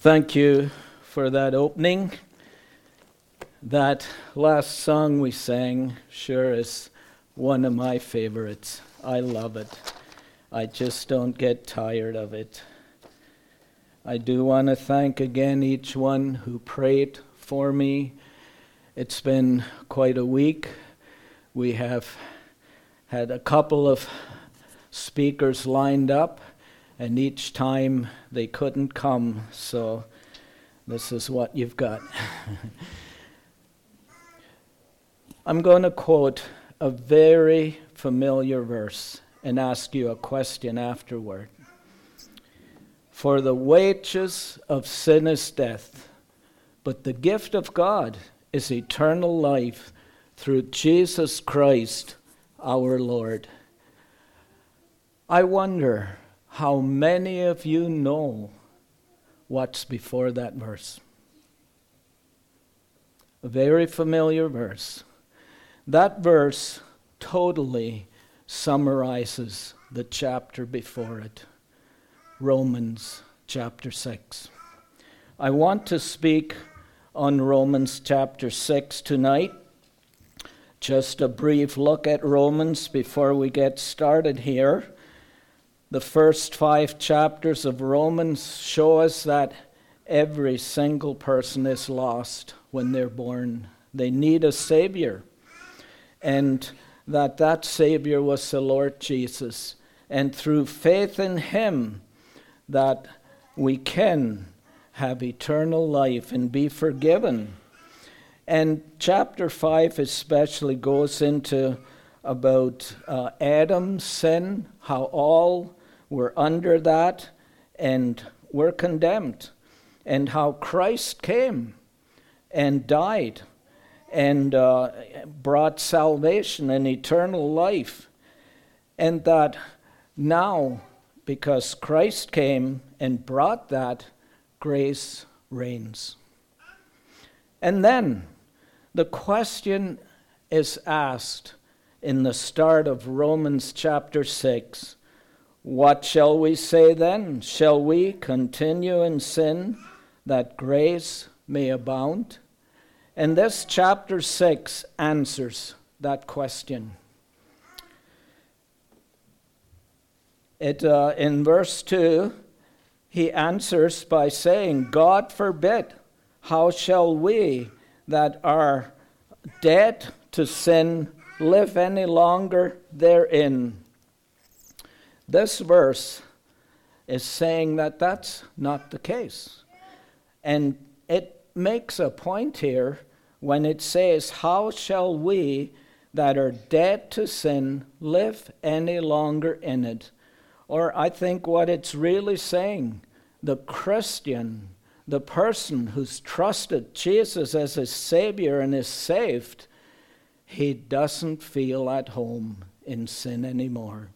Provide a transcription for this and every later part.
Thank you for that opening. That last song we sang sure is one of my favorites. I love it. I just don't get tired of it. I do want to thank again each one who prayed for me. It's been quite a week. We have had a couple of speakers lined up, and each time they couldn't come, so this is what you've got. I'm going to quote a very familiar verse and ask you a question afterward. For the wages of sin is death, but the gift of God is eternal life through Jesus Christ our Lord. I wonder how many of you know what's before that verse. A very familiar verse. That verse totally summarizes the chapter before it, Romans chapter 6. I want to speak on Romans chapter 6 tonight. Just a brief look at Romans before we get started here. The first 5 chapters of Romans show us that every single person is lost when they're born. They need a Savior. And that Savior was the Lord Jesus. And through faith in Him, that we can have eternal life and be forgiven. And chapter 5 especially goes into about Adam's sin, how all were under that and were condemned, and how Christ came and died and brought salvation and eternal life, and that now, because Christ came and brought that, grace reigns. And then the question is asked in the start of Romans chapter 6. What shall we say then? Shall we continue in sin that grace may abound? And this chapter 6 answers that question. In verse 2, he answers by saying, God forbid, how shall we that are dead to sin live any longer therein? This verse is saying that that's not the case. And it makes a point here when it says, how shall we that are dead to sin live any longer in it? Or I think what it's really saying, the Christian, the person who's trusted Jesus as his Savior and is saved, he doesn't feel at home in sin anymore.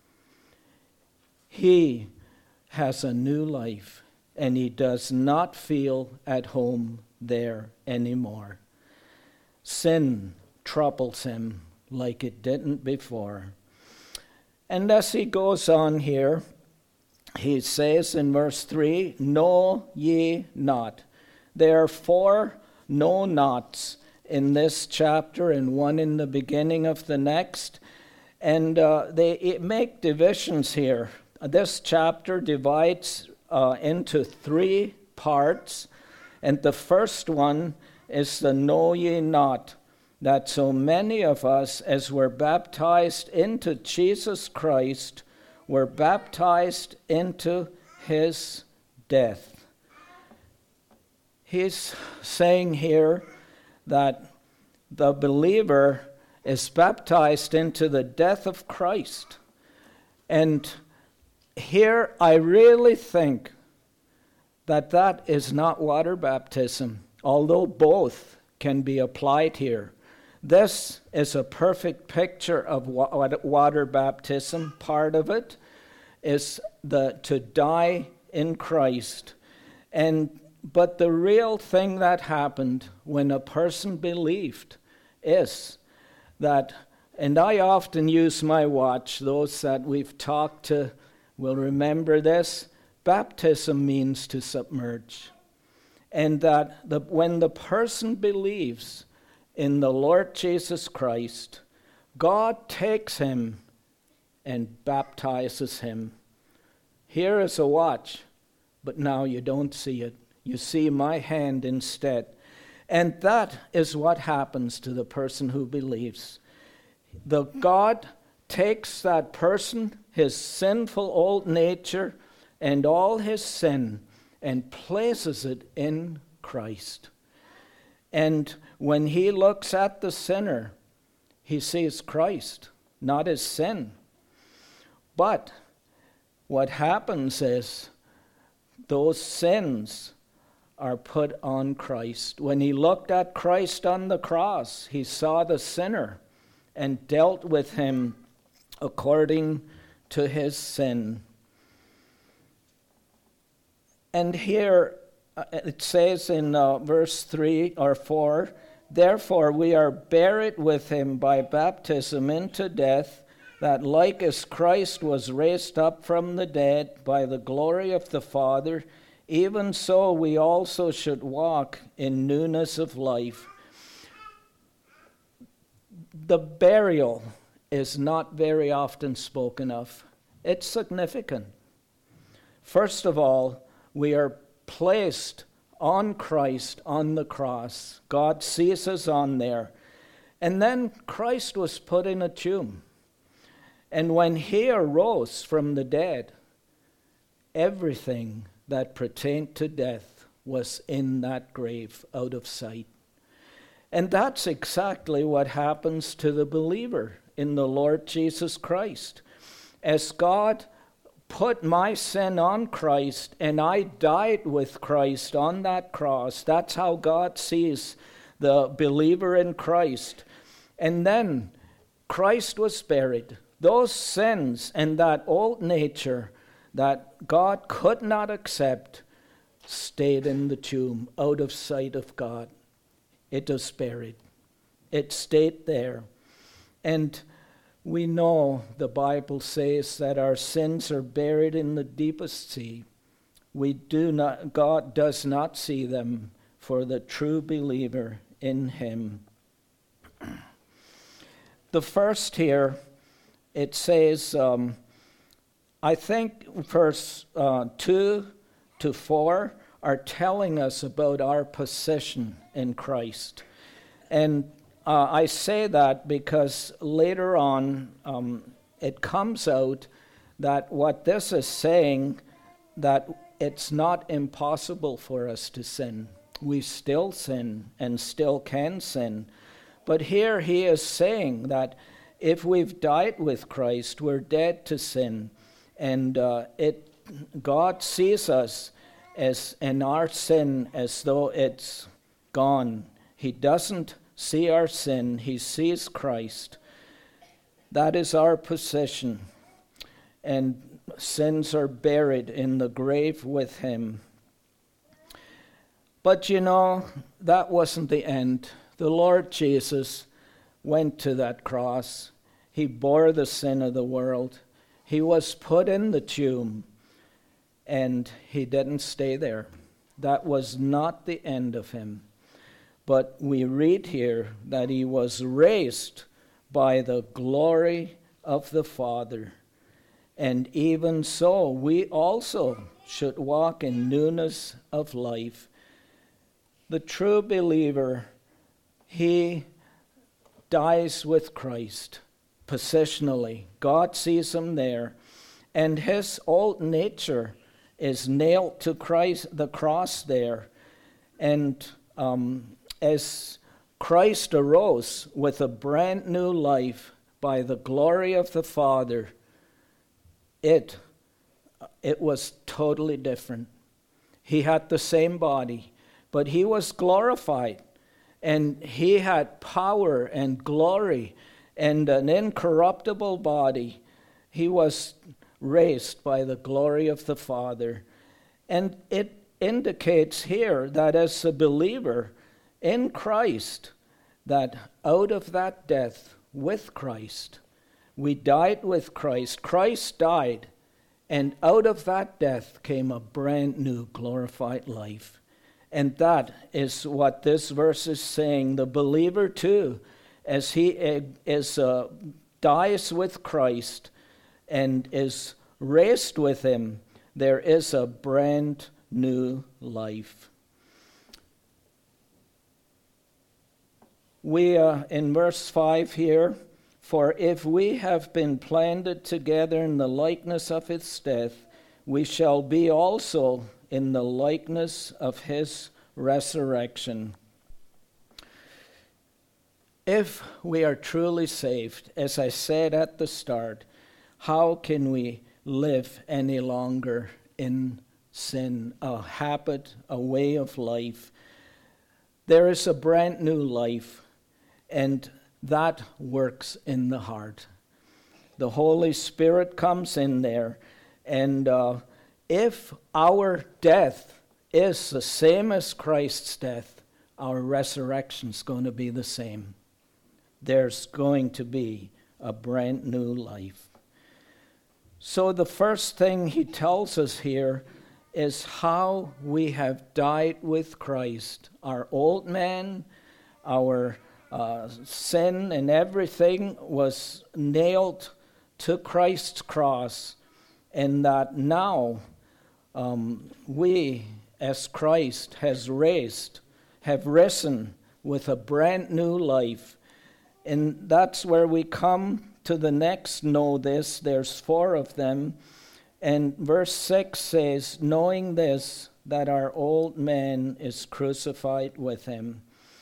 He has a new life, and he does not feel at home there anymore. Sin troubles him like it didn't before. And as he goes on here, he says in verse 3, know ye not. There are 4 know nots in this chapter and one in the beginning of the next. And they make divisions here. This chapter divides into 3 parts. And the first one is the know ye not. That so many of us, as we're baptized into Jesus Christ, were baptized into his death. He's saying here that the believer is baptized into the death of Christ. And here I really think that is not water baptism, although both can be applied here. This is a perfect picture of water baptism. Part of it is to die in Christ. But the real thing that happened when a person believed is that, and I often use my watch, those that we've talked to will remember this, baptism means to submerge. and that when the person believes in the Lord Jesus Christ, God takes him and baptizes him. Here is a watch, but now you don't see it. You see my hand instead. And that is what happens to the person who believes. The God takes that person, his sinful old nature, and all his sin, and places it in Christ. And when he looks at the sinner, he sees Christ, not his sin. But what happens is those sins are put on Christ. When he looked at Christ on the cross, he saw the sinner and dealt with him according to his sin. And here it says in verse 3 or 4, therefore we are buried with him by baptism into death, that like as Christ was raised up from the dead by the glory of the Father, even so we also should walk in newness of life. The burial is not very often spoken of. It's significant. First of all, we are placed on Christ on the cross. God sees us on there. And then Christ was put in a tomb. And when he arose from the dead, everything that pertained to death was in that grave, out of sight. And that's exactly what happens to the believer in the Lord Jesus Christ. As God put my sin on Christ and I died with Christ on that cross, that's how God sees the believer in Christ. And then Christ was buried. Those sins and that old nature that God could not accept stayed in the tomb, out of sight of God. It was buried. It stayed there. And we know the Bible says that our sins are buried in the deepest sea. God does not see them for the true believer in him. The first here, it says, I think verse 2 to 4 are telling us about our position in Christ. And I say that because later on it comes out that what this is saying, that it's not impossible for us to sin. We still sin and still can sin. But here he is saying that if we've died with Christ, we're dead to sin. And God sees us as in our sin as though it's gone. He doesn't see our sin, he sees Christ. That is our position. And sins are buried in the grave with him. But you know, that wasn't the end. The Lord Jesus went to that cross. He bore the sin of the world. He was put in the tomb, and he didn't stay there. That was not the end of him. But we read here that he was raised by the glory of the Father. And even so, we also should walk in newness of life. The true believer, he dies with Christ positionally. God sees him there. And his old nature is nailed to the cross there. And as Christ arose with a brand new life by the glory of the Father, it was totally different. He had the same body, but he was glorified. And he had power and glory and an incorruptible body. He was raised by the glory of the Father. And it indicates here that as a believer in Christ, that out of that death with Christ, we died with Christ. Christ died, and out of that death came a brand new glorified life. And that is what this verse is saying. The believer too, as he dies with Christ and is raised with him, there is a brand new life. We, in verse 5 here, for if we have been planted together in the likeness of his death, we shall be also in the likeness of his resurrection. If we are truly saved, as I said at the start, how can we live any longer in sin, a habit, a way of life? There is a brand new life, and that works in the heart. The Holy Spirit comes in there, and if our death is the same as Christ's death, our resurrection is going to be the same. There's going to be a brand new life. So the first thing he tells us here is how we have died with Christ. Our old man, our sin and everything was nailed to Christ's cross, and that now we, as Christ has raised, have risen with a brand new life. And that's where we come to the next know this. There's 4 of them. And verse 6 says, knowing this, that our old man is crucified with him.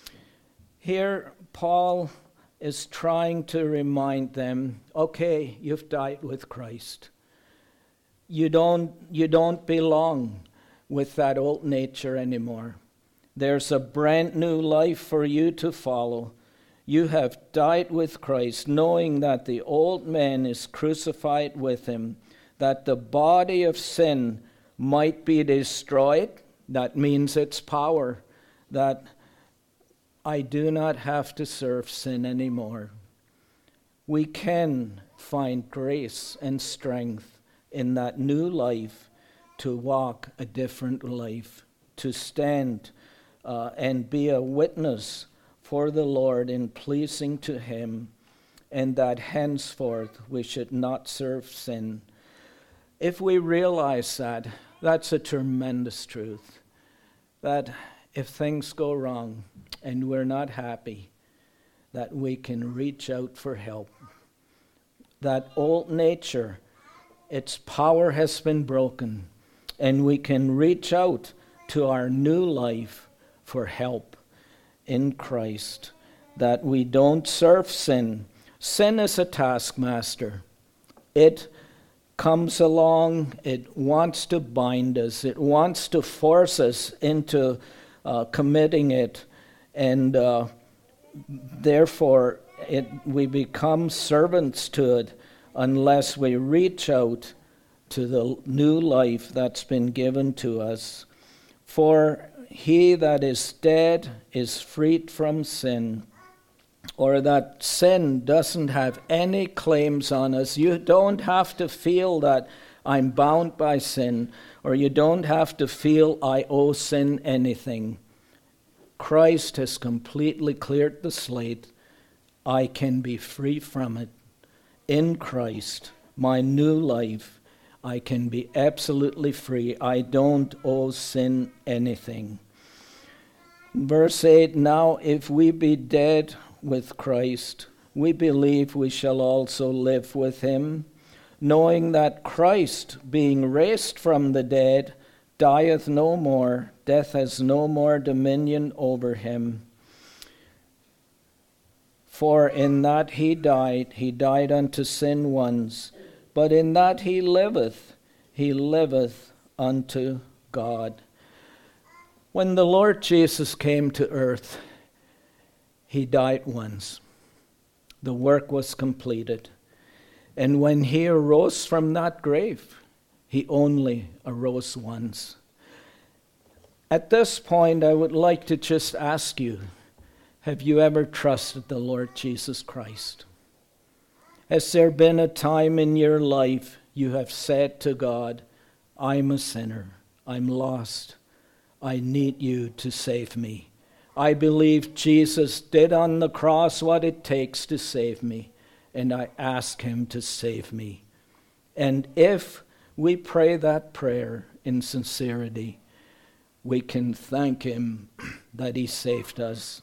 Here, Paul is trying to remind them, okay, you've died with Christ. You don't belong with that old nature anymore. There's a brand new life for you to follow. You have died with Christ, knowing that the old man is crucified with him, that the body of sin might be destroyed. That means its power, that I do not have to serve sin anymore. We can find grace and strength in that new life to walk a different life, to stand and be a witness for the Lord in pleasing to him, and that henceforth we should not serve sin. If we realize that, that's a tremendous truth, that if things go wrong and we're not happy, that we can reach out for help. That old nature, its power has been broken, and we can reach out to our new life for help in Christ, that we don't serve sin. Sin is a taskmaster. It comes along, it wants to bind us, it wants to force us into committing it, and therefore we become servants to it unless we reach out to the new life that's been given to us. For he that is dead is freed from sin, or that sin doesn't have any claims on us. You don't have to feel that I'm bound by sin, or you don't have to feel I owe sin anything. Christ has completely cleared the slate. I can be free from it. In Christ, my new life, I can be absolutely free. I don't owe sin anything. Verse 8, now if we be dead with Christ, we believe we shall also live with him, knowing that Christ, being raised from the dead, dieth no more, death has no more dominion over him. For in that he died unto sin once, but in that he liveth unto God. When the Lord Jesus came to earth, he died once. The work was completed. And when he arose from that grave, he only arose once. At this point, I would like to just ask you, have you ever trusted the Lord Jesus Christ? Has there been a time in your life you have said to God, I'm a sinner, I'm lost, I need you to save me. I believe Jesus did on the cross what it takes to save me, and I ask him to save me. And if we pray that prayer in sincerity, we can thank him that he saved us.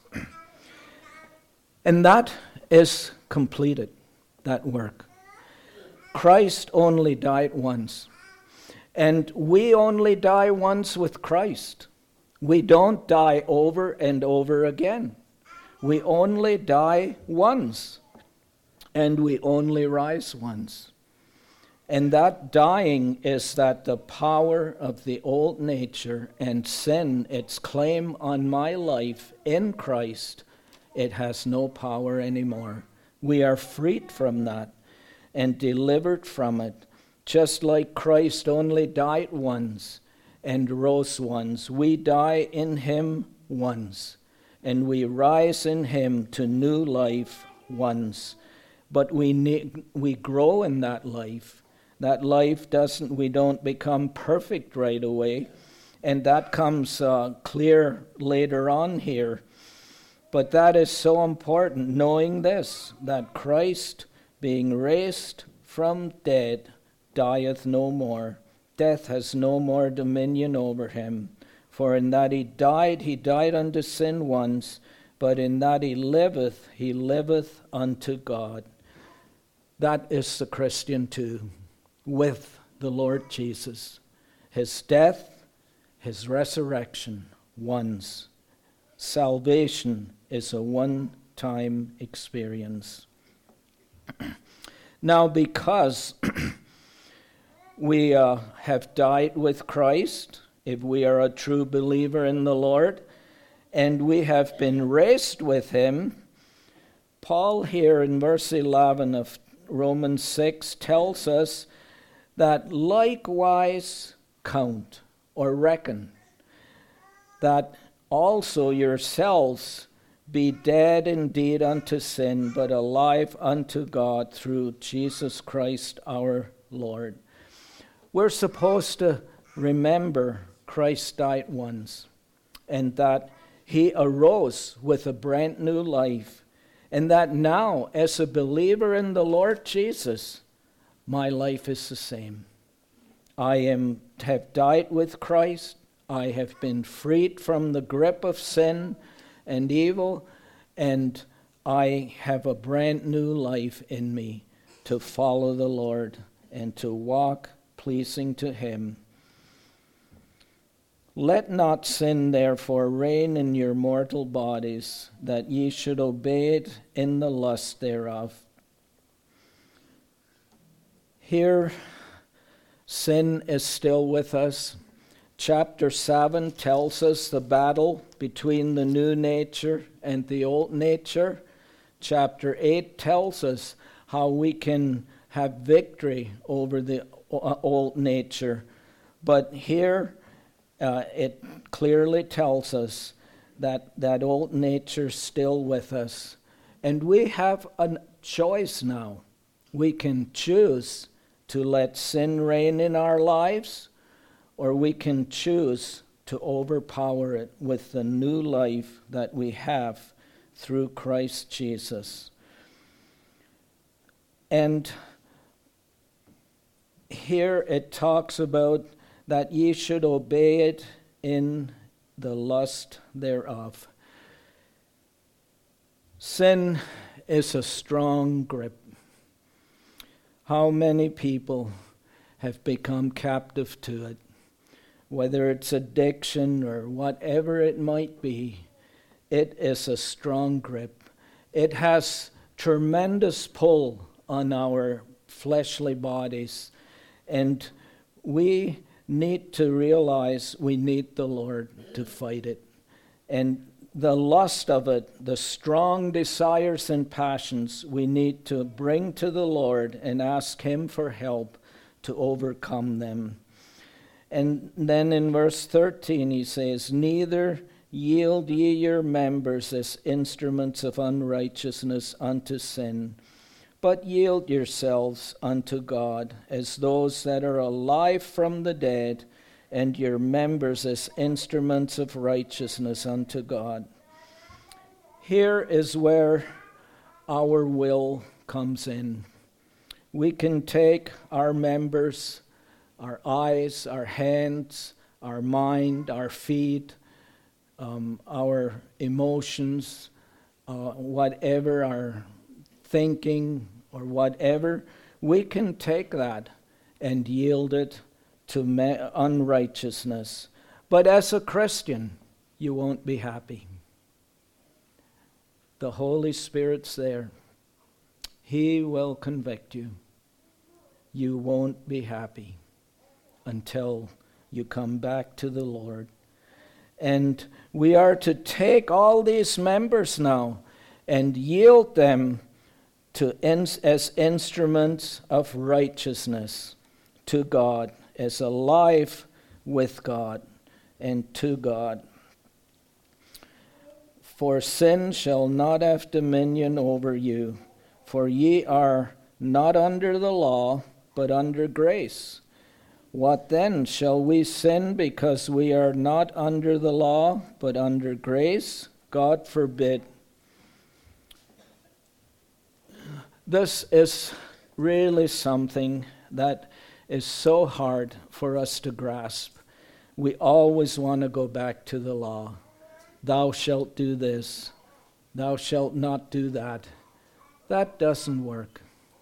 And that is completed, that work. Christ only died once. And we only die once with Christ. We don't die over and over again. We only die once. And we only rise once. And that dying is that the power of the old nature and sin, its claim on my life in Christ, it has no power anymore. We are freed from that and delivered from it. Just like Christ only died once and rose once, we die in him once, and we rise in him to new life once. But we grow in that life. That life we don't become perfect right away, and that comes clear later on here. But that is so important, knowing this, that Christ, being raised from dead, dieth no more. Death has no more dominion over him. For in that he died unto sin once, but in that he liveth unto God. That is the Christian too, with the Lord Jesus. His death, his resurrection, once. Salvation is a one-time experience. Now, because we have died with Christ, if we are a true believer in the Lord, and we have been raised with him, Paul here in verse 11 of Romans 6 tells us that likewise count or reckon that also yourselves be dead indeed unto sin, but alive unto God through Jesus Christ our Lord. We're supposed to remember Christ died once, and that he arose with a brand new life, and that now, as a believer in the Lord Jesus, my life is the same. I have died with Christ. I have been freed from the grip of sin and evil, and I have a brand new life in me to follow the Lord and to walk pleasing to him. Let not sin therefore reign in your mortal bodies, that ye should obey it in the lust thereof. Here, sin is still with us. Chapter 7 tells us the battle between the new nature and the old nature. Chapter 8 tells us how we can have victory over the old nature. But here it clearly tells us that that old nature's still with us. And we have a choice now. We can choose to let sin reign in our lives, or we can choose to overpower it with the new life that we have through Christ Jesus. And here it talks about that ye should obey it in the lust thereof. Sin is a strong grip. How many people have become captive to it? Whether it's addiction or whatever it might be, it is a strong grip. It has tremendous pull on our fleshly bodies, and we need to realize we need the Lord to fight it. And the lust of it, the strong desires and passions, we need to bring to the Lord and ask him for help to overcome them. And then in verse 13 he says, neither yield ye your members as instruments of unrighteousness unto sin, but yield yourselves unto God as those that are alive from the dead, and your members as instruments of righteousness unto God. Here is where our will comes in. We can take our members, our eyes, our hands, our mind, our feet, our emotions, whatever, our thinking or whatever, we can take that and yield it to unrighteousness. But as a Christian, you won't be happy. The Holy Spirit's there. He will convict you. You won't be happy until you come back to the Lord. And we are to take all these members now and yield them as instruments of righteousness to God, as alive with God and to God. For sin shall not have dominion over you, for ye are not under the law, but under grace. What then? Shall we sin because we are not under the law, but under grace? God forbid. This is really something that is so hard for us to grasp. We always want to go back to the law. Thou shalt do this. Thou shalt not do that. That doesn't work.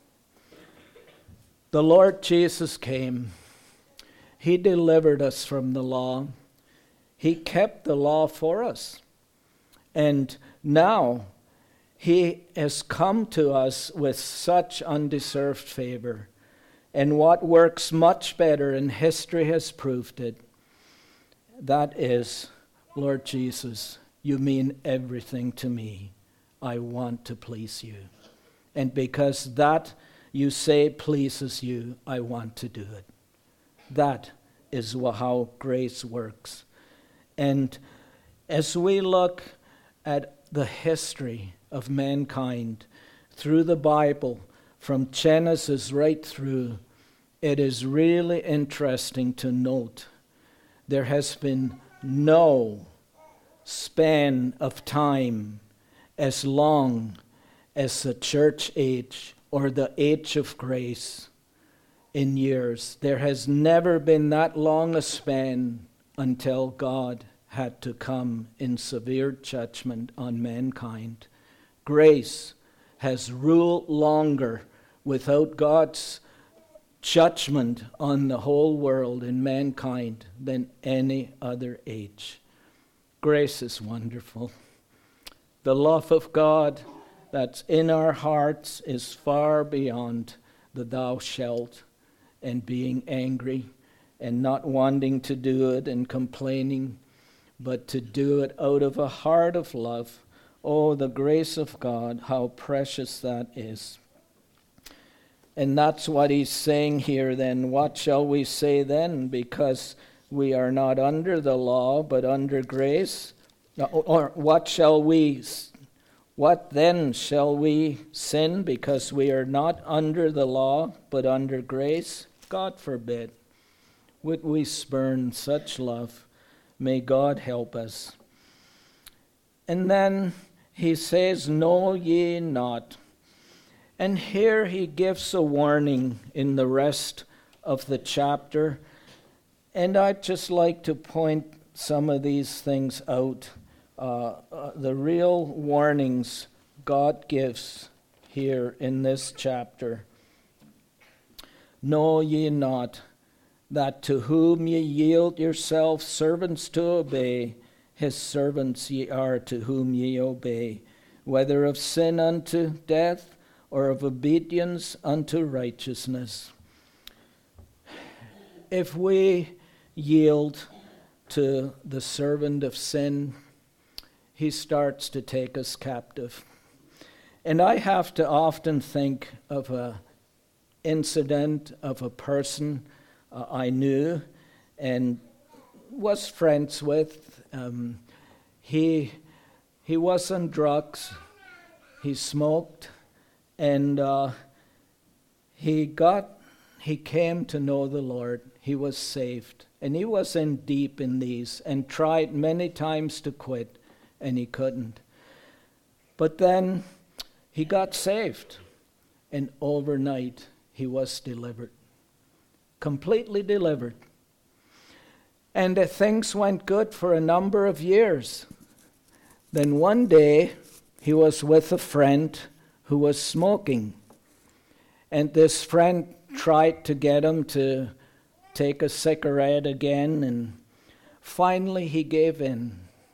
The Lord Jesus came. He delivered us from the law. He kept the law for us. And now He has come to us with such undeserved favor. And what works much better, and history has proved it, that is, Lord Jesus, you mean everything to me. I want to please you. And because that you say pleases you, I want to do it. That is how grace works. And as we look at the history of mankind through the Bible, from Genesis right through, it is really interesting to note there has been no span of time as long as the church age or the age of grace in years. There has never been that long a span until God had to come in severe judgment on mankind. Grace has ruled longer without God's judgment on the whole world and mankind than any other age. Grace is wonderful. The love of God that's in our hearts is far beyond the thou shalt and being angry and not wanting to do it and complaining, but to do it out of a heart of love. Oh, the grace of God, how precious that is. And that's what he's saying here then. What shall we say then? Because we are not under the law, but under grace. Or what then shall we sin because we are not under the law, but under grace? God forbid. Would we spurn such love? May God help us. And then he says, know ye not. And here he gives a warning in the rest of the chapter. And I'd just like to point some of these things out. The real warnings God gives here in this chapter. Know ye not that to whom ye yield yourselves servants to obey, his servants ye are to whom ye obey, whether of sin unto death, or of obedience unto righteousness. If we yield to the servant of sin, he starts to take us captive. And I have to often think of an incident of a person I knew and was friends with. He was on drugs. He smoked. And he got he came to know the Lord. He was saved. And he was in deep in these and tried many times to quit, and he couldn't. But then he got saved, and overnight he was delivered. Completely delivered. And things went good for a number of years. Then one day he was with a friend who was smoking. And this friend tried to get him to take a cigarette again, and finally he gave in.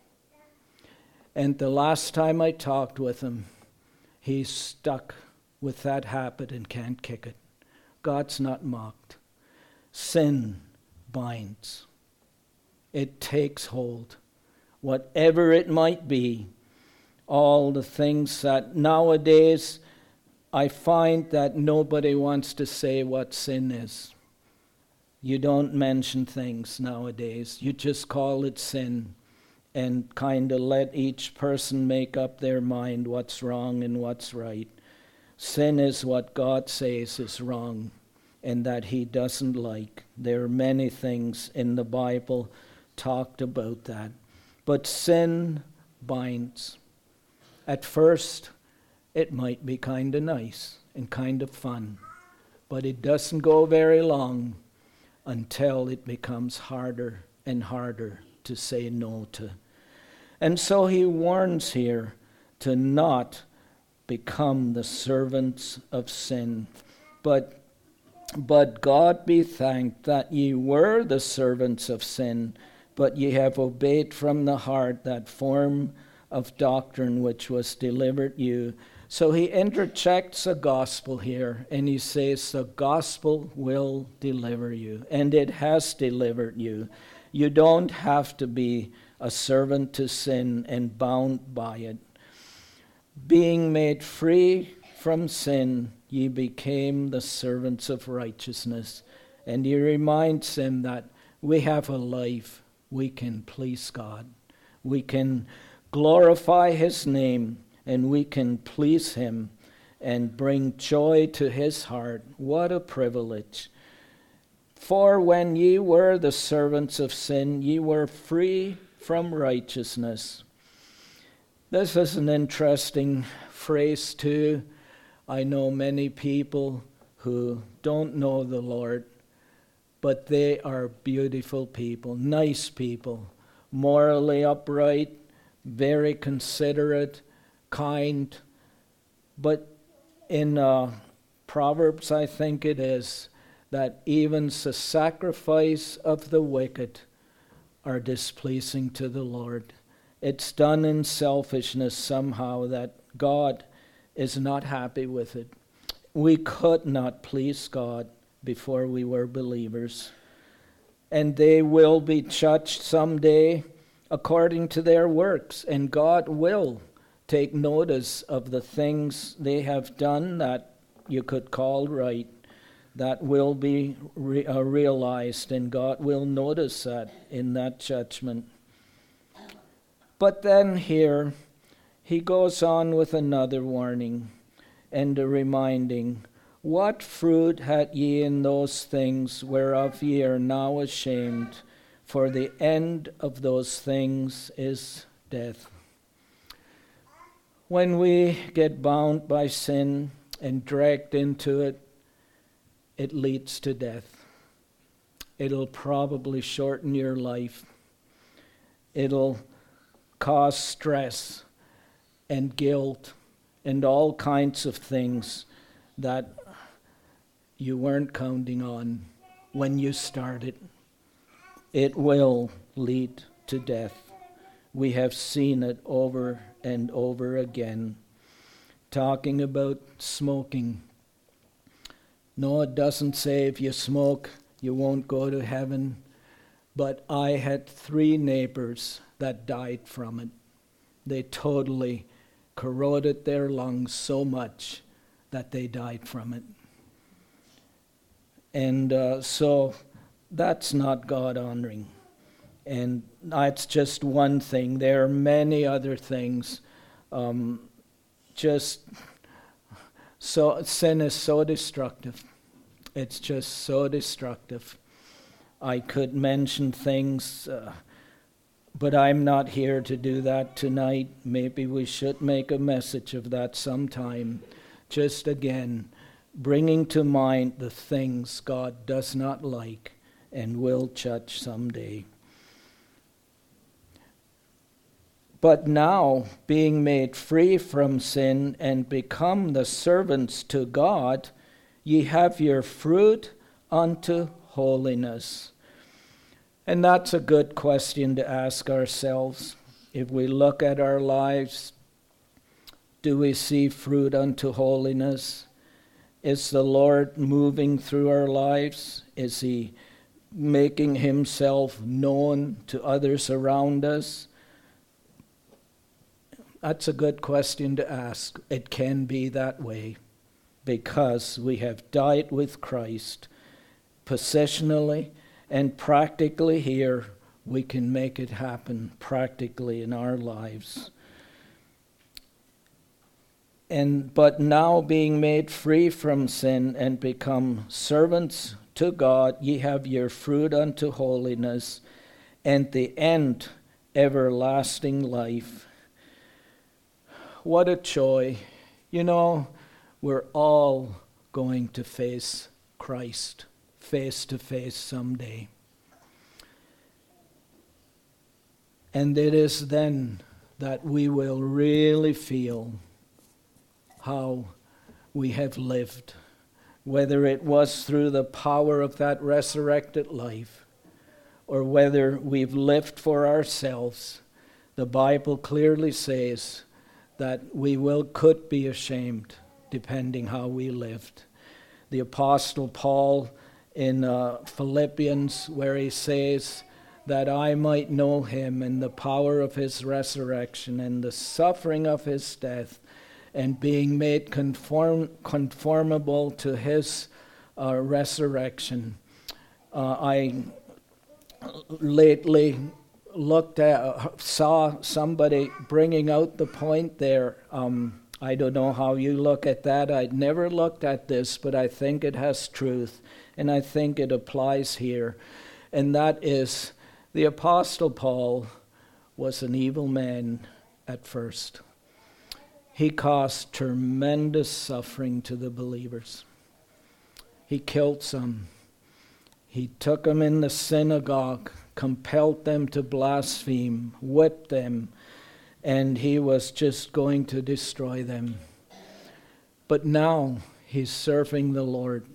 And the last time I talked with him, he's stuck with that habit and can't kick it. God's not mocked. Sin binds. It takes hold. Whatever it might be, all the things that nowadays I find that nobody wants to say what sin is. You don't mention things nowadays. You just call it sin and kind of let each person make up their mind what's wrong and what's right. Sin is what God says is wrong and that he doesn't like. There are many things in the Bible talked about that. But sin binds. At first, it might be kind of nice and kind of fun, but it doesn't go very long until it becomes harder and harder to say no to. And so he warns here to not become the servants of sin. But God be thanked that ye were the servants of sin, but ye have obeyed from the heart that form of doctrine which was delivered you. So he interjects a gospel here, and he says the gospel will deliver you, and it has delivered you. You don't have to be a servant to sin and bound by it. Being made free from sin, ye became the servants of righteousness. And he reminds them that we have a life. We can please God. We can glorify his name, and we can please him and bring joy to his heart. What a privilege. For when ye were the servants of sin, ye were free from righteousness. This is an interesting phrase too. I know many people who don't know the Lord, but they are beautiful people, nice people, morally upright, very considerate, kind. But in Proverbs, I think it is, that even the sacrifice of the wicked are displeasing to the Lord. It's done in selfishness somehow that God is not happy with it. We could not please God before we were believers. And they will be judged someday according to their works, and God will take notice of the things they have done that you could call right. That will be realized, and God will notice that in that judgment. But then here, he goes on with another warning and a reminding. What fruit had ye in those things whereof ye are now ashamed? For the end of those things is death. When we get bound by sin and dragged into it, it leads to death. It'll probably shorten your life. It'll cause stress and guilt and all kinds of things that you weren't counting on when you started. It will lead to death. We have seen it over and over again. Talking about smoking. No, it doesn't say if you smoke, you won't go to heaven. But I had 3 neighbors that died from it. They totally corroded their lungs so much that they died from it. And so that's not God-honoring. And that's just one thing. There are many other things. So sin is so destructive. It's just so destructive. I could mention things, but I'm not here to do that tonight. Maybe we should make a message of that sometime. Just again, bringing to mind the things God does not like and will judge someday. But now, being made free from sin and become the servants to God, ye have your fruit unto holiness. And that's a good question to ask ourselves. If we look at our lives, do we see fruit unto holiness? Is the Lord moving through our lives? Is He making Himself known to others around us? That's a good question to ask. It can be that way because we have died with Christ. Positionally and practically here, we can make it happen practically in our lives. But now being made free from sin and become servants to God, ye have your fruit unto holiness, and the end everlasting life. What a joy. You know, we're all going to face Christ face to face someday. And it is then that we will really feel how we have lived, whether it was through the power of that resurrected life or whether we've lived for ourselves. The Bible clearly says that we could be ashamed depending how we lived. The Apostle Paul in Philippians, where he says that I might know him and the power of his resurrection and the suffering of his death, and being made conformable to his resurrection. I lately saw somebody bringing out the point there. I don't know how you look at that. I'd never looked at this, but I think it has truth, and I think it applies here. And that is, the Apostle Paul was an evil man at first. He caused tremendous suffering to the believers. He killed some. He took them in the synagogue, compelled them to blaspheme, whipped them, and he was just going to destroy them. But now he's serving the Lord.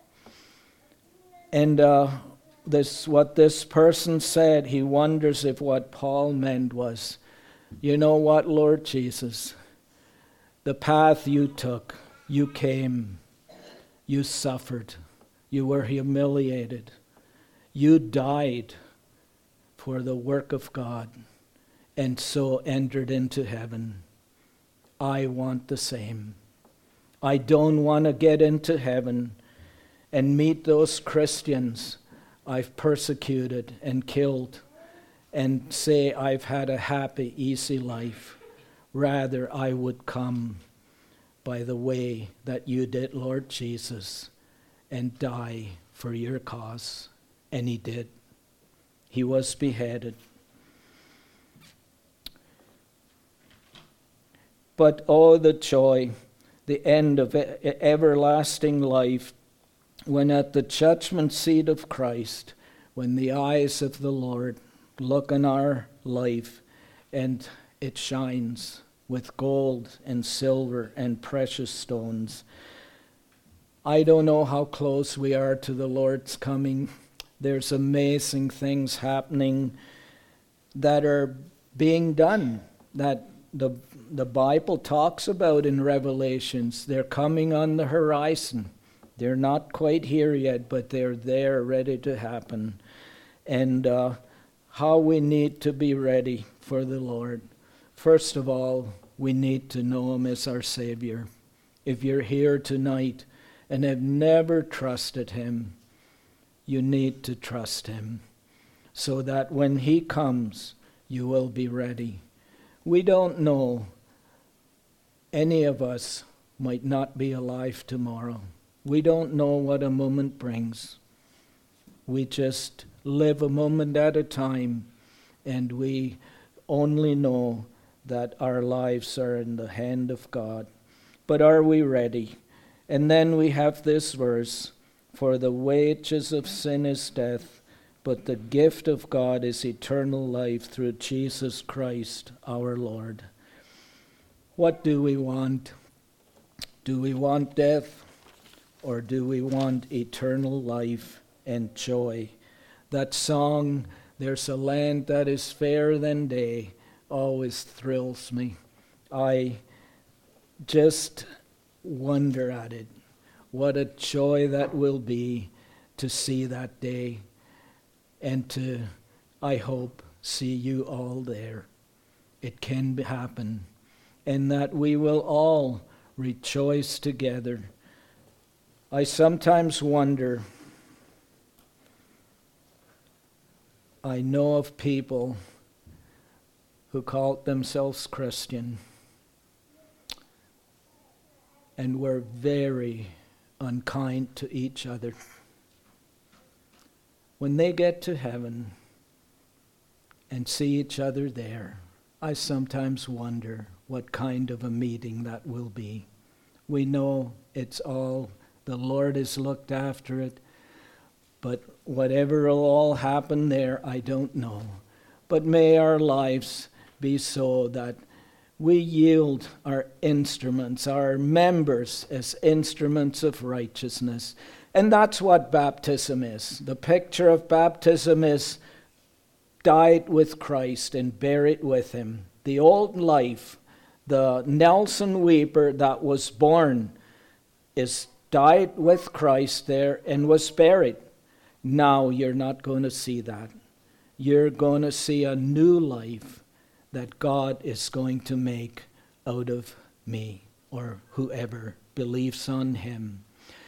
And what this person said, he wonders if what Paul meant was, you know what, Lord Jesus, the path you took, you came, you suffered, you were humiliated, you died for the work of God, and so entered into heaven. I want the same. I don't want to get into heaven and meet those Christians I've persecuted and killed and say I've had a happy, easy life. Rather, I would come by the way that you did, Lord Jesus, and die for your cause. And he did. He was beheaded. But oh, the joy, the end of everlasting life, when at the judgment seat of Christ, when the eyes of the Lord look on our life and it shines with gold and silver and precious stones. I don't know how close we are to the Lord's coming. There's amazing things happening that are being done, that the Bible talks about in Revelations. They're coming on the horizon. They're not quite here yet, but they're there, ready to happen. And how we need to be ready for the Lord. First of all, we need to know him as our Savior. If you're here tonight and have never trusted him, you need to trust him so that when he comes, you will be ready. We don't know. Any of us might not be alive tomorrow. We don't know what a moment brings. We just live a moment at a time, and we only know that our lives are in the hand of God. But are we ready? And then we have this verse, for the wages of sin is death, but the gift of God is eternal life through Jesus Christ our Lord. What do we want? Do we want death, or do we want eternal life and joy? That song, "There's a land that is fairer than day," always thrills me. I just wonder at it. What a joy that will be to see that day, and to, I hope, see you all there. It can happen, and that we will all rejoice together. I sometimes wonder, I know of people who called themselves Christian and were very unkind to each other. When they get to heaven and see each other there, I sometimes wonder what kind of a meeting that will be. We know it's all, the Lord has looked after it, but whatever will all happen there, I don't know. But may our lives be so that we yield our instruments, our members, as instruments of righteousness. And that's what baptism is. The picture of baptism is died with Christ and buried with him. The old life, the Nelson Weeper that was born, is died with Christ there and was buried. Now you're not going to see that. You're going to see a new life that God is going to make out of me, or whoever believes on him.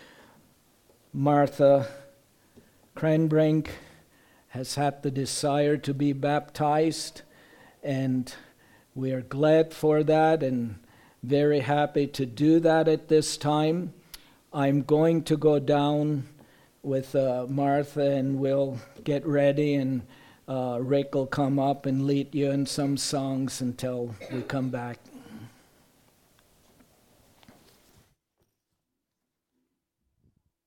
Martha Cranbrink has had the desire to be baptized, and we are glad for that and very happy to do that at this time. I'm going to go down with Martha, and we'll get ready, and Rick will come up and lead you in some songs until we come back.